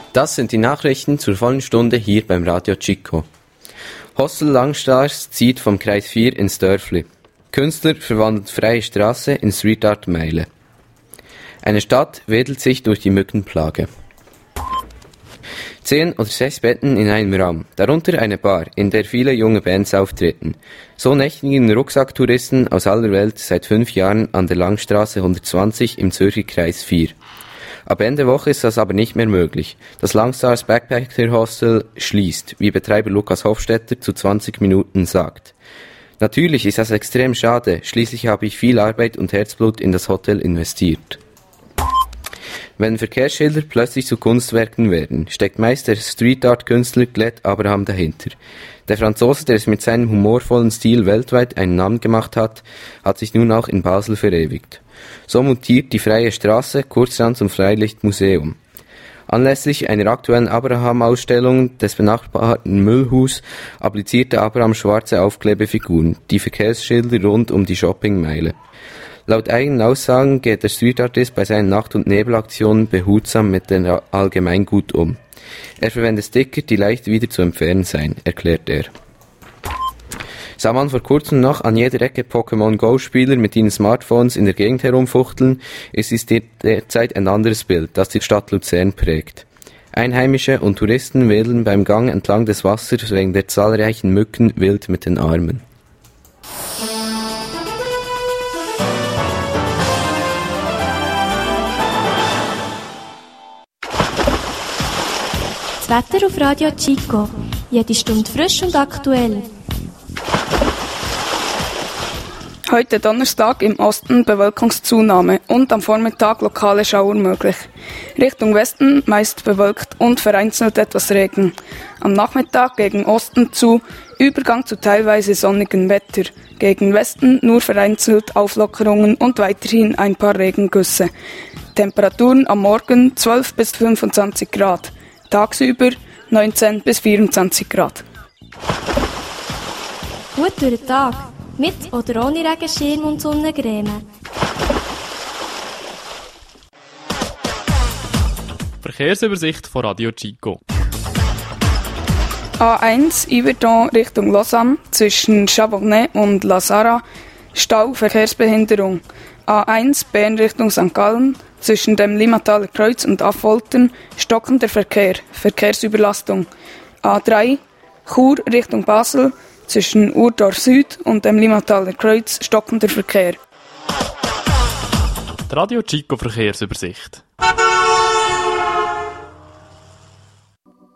Das sind die Nachrichten zur vollen Stunde hier beim Radio Chico. Hostel Langstrasse zieht vom Kreis 4 ins Dörfli. Künstler verwandelt freie Straße in Street Art Meile. Eine Stadt wedelt sich durch die Mückenplage. 10 oder 6 Betten in einem Raum, darunter eine Bar, in der viele junge Bands auftreten. So nächtigen Rucksacktouristen aus aller Welt seit 5 Jahren an der Langstrasse 120 im Zürcher Kreis 4. Ab Ende Woche ist das aber nicht mehr möglich. Das Langstars Backpacker Hostel schließt, wie Betreiber Lukas Hofstetter zu 20 Minuten sagt. Natürlich ist das extrem schade, schließlich habe ich viel Arbeit und Herzblut in das Hotel investiert. Wenn Verkehrsschilder plötzlich zu Kunstwerken werden, steckt meist der Street-Art-Künstler Glet Abraham dahinter. Der Franzose, der es mit seinem humorvollen Stil weltweit einen Namen gemacht hat, hat sich nun auch in Basel verewigt. So mutiert die Freie Straße kurzerhand zum Freilichtmuseum. Anlässlich einer aktuellen Abraham-Ausstellung des benachbarten Müllhus applizierte Abraham schwarze Aufklebefiguren, die Verkehrsschilder rund um die Shoppingmeile. Laut eigenen Aussagen geht der Street-Artist bei seinen Nacht- und Nebelaktionen behutsam mit dem Allgemeingut um. Er verwendet Sticker, die leicht wieder zu entfernen seien, erklärt er. Sah man vor kurzem noch an jeder Ecke Pokémon-Go-Spieler mit ihren Smartphones in der Gegend herumfuchteln, ist es derzeit ein anderes Bild, das die Stadt Luzern prägt. Einheimische und Touristen wedeln beim Gang entlang des Wassers wegen der zahlreichen Mücken wild mit den Armen. Das Wetter auf Radio Chico. Jede Stunde frisch und aktuell. Heute Donnerstag im Osten Bewölkungszunahme und am Vormittag lokale Schauer möglich. Richtung Westen meist bewölkt und vereinzelt etwas Regen. Am Nachmittag gegen Osten zu Übergang zu teilweise sonnigem Wetter. Gegen Westen nur vereinzelt Auflockerungen und weiterhin ein paar Regengüsse. Temperaturen am Morgen 12 bis 25 Grad. Tagsüber 19 bis 24 Grad. Gut durch den Tag. Mit oder ohne Regenschirm und Sonnencreme. Verkehrsübersicht von Radio Chico. A1 Yverdon Richtung Lausanne zwischen Chavornay und La Sarre. Stau, Verkehrsbehinderung. A1 Bern Richtung St. Gallen zwischen dem Limmataler Kreuz und Affoltern. Stockender Verkehr, Verkehrsüberlastung. A3 Chur Richtung Basel zwischen Urdorf Süd und dem Limmataler Kreuz stockender Verkehr. Die Radio Chico Verkehrsübersicht.